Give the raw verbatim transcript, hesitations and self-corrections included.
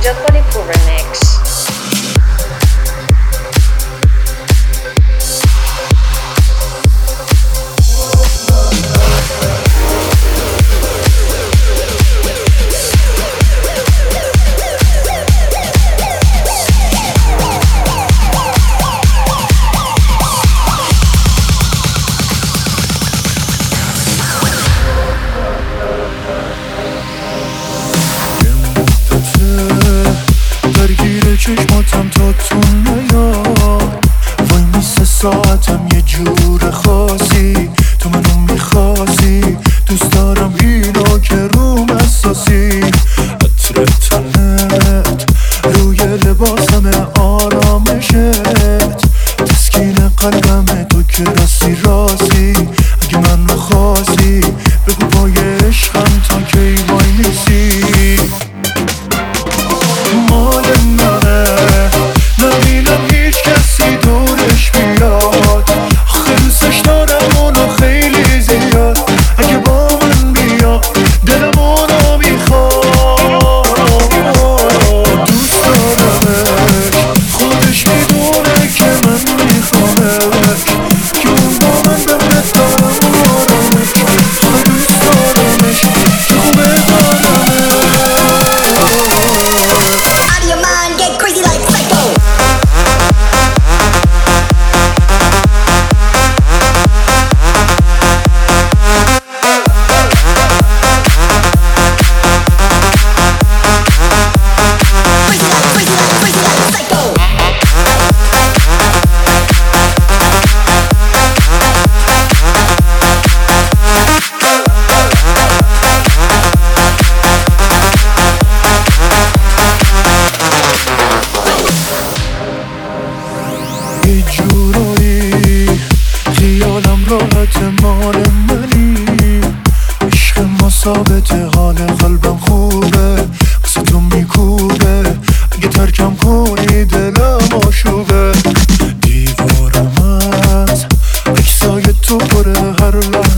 Sajjad Balipour remix. چشماتم تا تو نیام وای میسه ساعتم یه جور خاصی تو منو میخواستی دوست دارم اینو که روم اساسی عطر تنت روی لباسم آرامشت تسکین قلبم تو که راستی راستی اگه من رو خواستی بگو پای عشقم تا کی وای میسی مال منه نبینم هیچ کسی دورش بیاد آخه دوستش دارم اونو خیلی زیاد اگه با من بیاد دلم اونو میخواد دوست دارمش خودش میدونه که من میخوامش که اون با من بهت دارم آرامش آخه دوست دارمش که خوبه دارمش یه جورایی خیالم راحت مال منی عشق ما ثابته حال قلبم خوبه واسه تو میکوبه اگه ترکم کنی دلم آشوبه دیوارم از عکسای تو پره هر لحظه